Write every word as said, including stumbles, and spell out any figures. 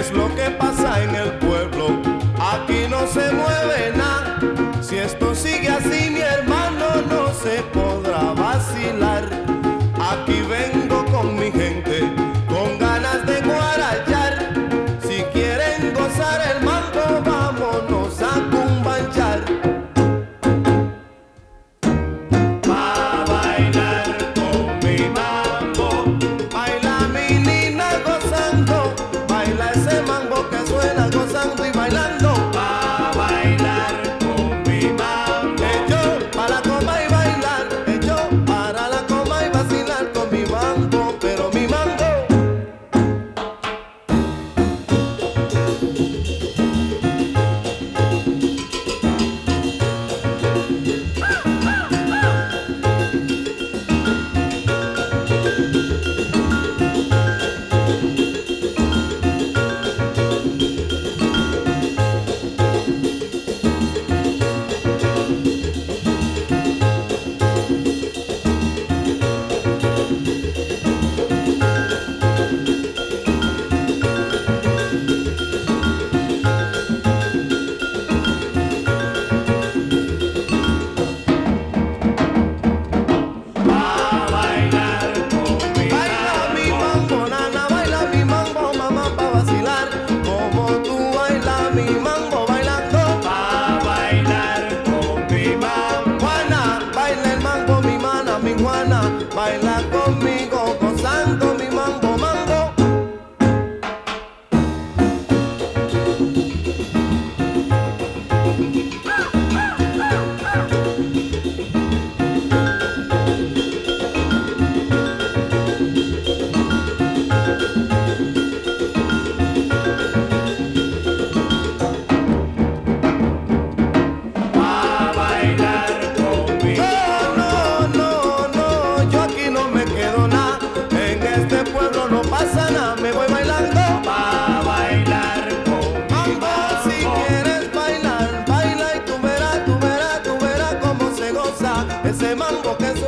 es lo que pasa en el pueblo? Aquí no se mueve nada. Si esto sigue así, mi hermano, no se podrá vacilar. Aquí vengo con mi gente, con ganas de guarachar. Si quieren gozar el mambo, vámonos a cumbanchar. Pa' bailar con mi mambo, baila mi nina gozando, baila ese mambo que suena gozando y bailando. Pa' bailar con mi mambo, hecho para la coma y bailar, hecho para la coma y vacilar con mi mambo, pero mi mambo. Baila conmigo gozando mi mambo, mambo. Pa' bailar conmigo. No, no, no, yo aquí no me quedo nada. En este pueblo no pasa nada, me voy bailando. Pa' bailar conmigo. Si quieres bailar, baila y tú verás, tú verás, tú verás cómo se goza ese mambo que se